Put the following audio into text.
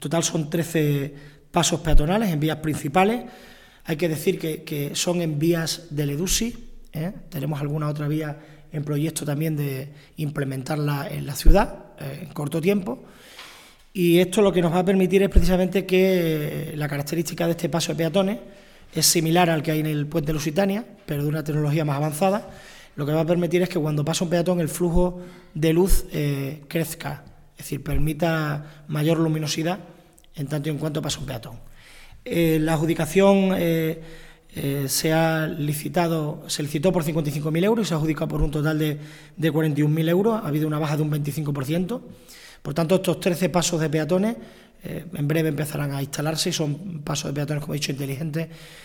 total son 13 pasos peatonales en vías principales. Hay que decir que son en vías del EDUSI, tenemos alguna otra vía en proyecto también de implementarla en la ciudad en corto tiempo. Y esto lo que nos va a permitir es precisamente que la característica de este paso de peatones es similar al que hay en el puente de Lusitania, pero de una tecnología más avanzada. Lo que va a permitir es que cuando pasa un peatón el flujo de luz crezca, es decir, permita mayor luminosidad en tanto y en cuanto pasa un peatón. La adjudicación se licitó por 55.000 euros y se ha adjudicado por un total de 41.000 euros. Ha habido una baja de un 25%. Por tanto, estos 13 pasos de peatones en breve empezarán a instalarse y son pasos de peatones, como he dicho, inteligentes,